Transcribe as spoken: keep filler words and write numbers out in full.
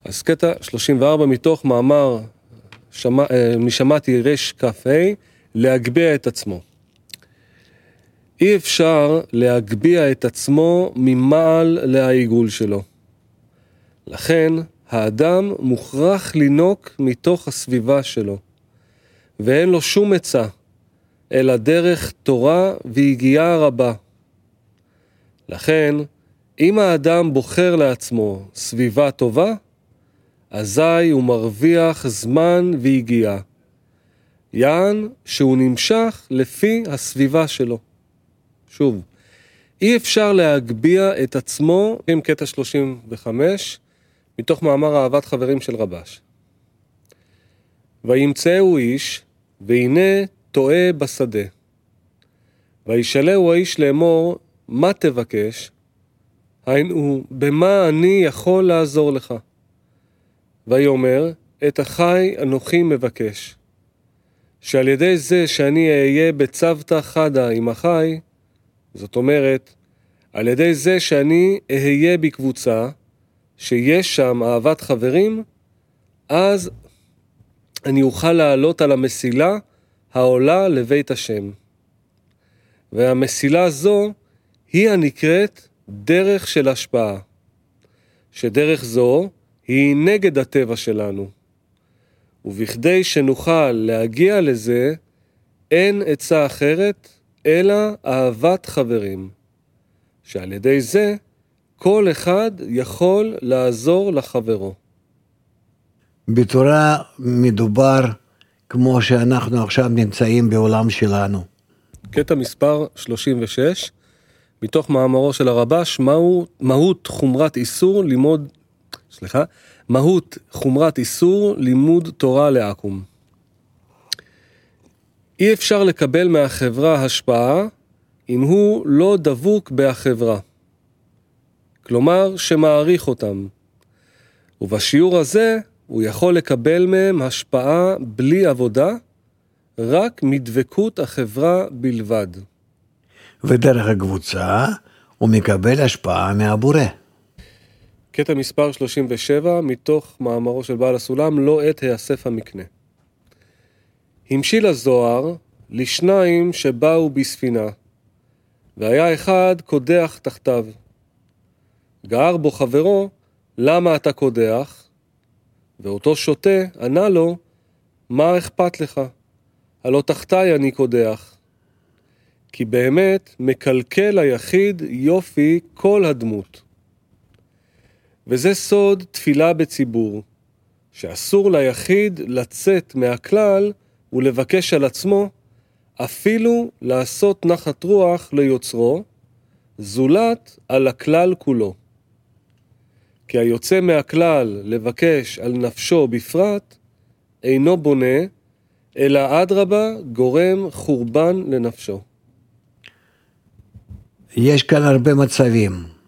אז קטע שלושים וארבע מתוך מאמר שמע, משמעתי רש כ"ה, להגביה את עצמו. אי אפשר להגביה את עצמו ממעל לעיגול שלו. לכן האדם מוכרח לינוק מתוך הסביבה שלו, ואין לו שום עצה, אלא דרך תורה והגיעה רבה. לכן, אם האדם בוחר לעצמו סביבה טובה, אזי הוא מרוויח זמן והגיעה. יען שהוא נמשך לפי הסביבה שלו. שוב, אי אפשר להגביה את עצמו, עם קטע שלושים וחמש, מתוך מאמר אהבת חברים של רבש. וימצאו איש, והנה טועה בשדה. וישאלהו האיש לאמור, מה תבקש? היינו, במה אני יכול לעזור לך? ויאמר, את החי אנוכי מבקש. שעל ידי זה שאני אהיה בצוותא חדא עם החי, זאת אומרת, על ידי זה שאני אהיה בקבוצה, שיש שם אהבת חברים, אז אני אוכל לעלות על המסילה העולה לבית השם. והמסילה זו היא הנקראת דרך של השפעה, שדרך זו היא נגד הטבע שלנו. ובכדי שנוכל להגיע לזה, אין עצה אחרת, אלא אהבת חברים. שעל ידי זה, כל אחד יכול לעזור לחברו. בתורה מדובר כמו שאנחנו עכשיו נמצאים בעולם שלנו. קטע מספר שלושים ושש, מתוך מאמרו של הרבש, מהו, מהות חומרת איסור לימוד, סליחה, מהות חומרת איסור לימוד תורה לעקום. אי אפשר לקבל מהחברה השפעה אם הוא לא דבוק בחברה. כלומר שמעריך אותם. ובשיעור הזה הוא יכול לקבל מהם השפעה בלי עבודה, רק מדבקות החברה בלבד. ודרך הקבוצה הוא מקבל השפעה מהבורא. קטע מספר שלושים ושבע, מתוך מאמרו של בעל הסולם, לא עת היאסף המקנה. המשיל הזוהר לשניים שבאו בספינה, והיה אחד קודח תחתיו. גער בו חברו, למה אתה קודח? ואותו שוטה ענה לו, מה אכפת לך? הלא תחתיי אני קודח. כי באמת מקלקל היחיד יופי כל הדמות. וזה סוד תפילה בציבור, שאסור ליחיד לצאת מהכלל ולבקש על עצמו, אפילו לעשות נחת רוח ליוצרו, זולת על הכלל כולו. כי היוצא מהכלל לבקש על נפשו בפרט, אינו בונה, אלא אדרבה גורם חורבן לנפשו. יש כאן הרבה מצבים.